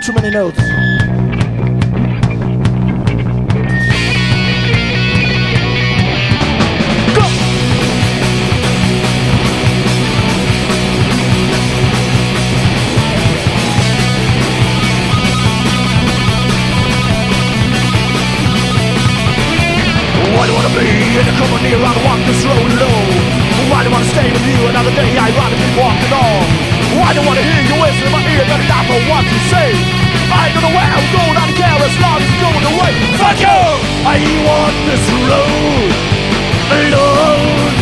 Too many notes. Why do you wanna be in a company around walk this road alone? Why do you wanna stay with you another day? I'd rather be walking on. Why do you wanna hear your whistle in my ear? Better not for what you say. I don't know where I'm going, I don't care as long as it's going away. Fuck you! I want this road alone.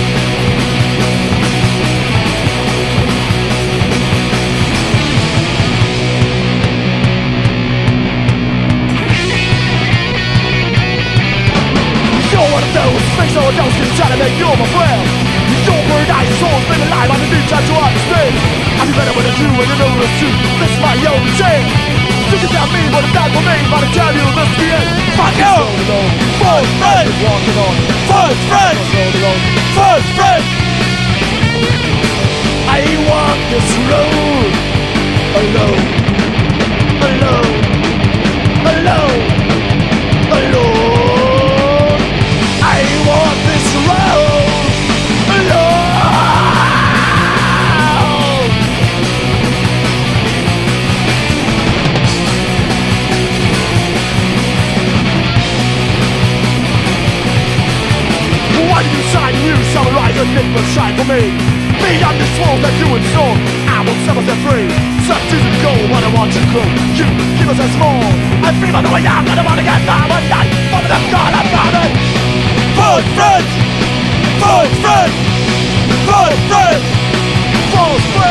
One of those things or those who try to make you my friend. Your bird eyes souls been alive on the new time to understand. I be better with a Jew and you know it's true. This is my only chance. You can tell me what it's done for me, but I tell you this is the end. Fuck you! First friend! Walking on. First friend! First friend! I walk this road alone. Alone. Alone. Alone. I want this road alone. Why did you shine? You summarize a different shine for me. Beyond this world that you install, I will set myself free. Some season ago, what I want to grow. You keep us as small. I feel by the way I'm gonna wanna get down one night. But I'm gonna find it. False friends! False friends! False friends! False friends!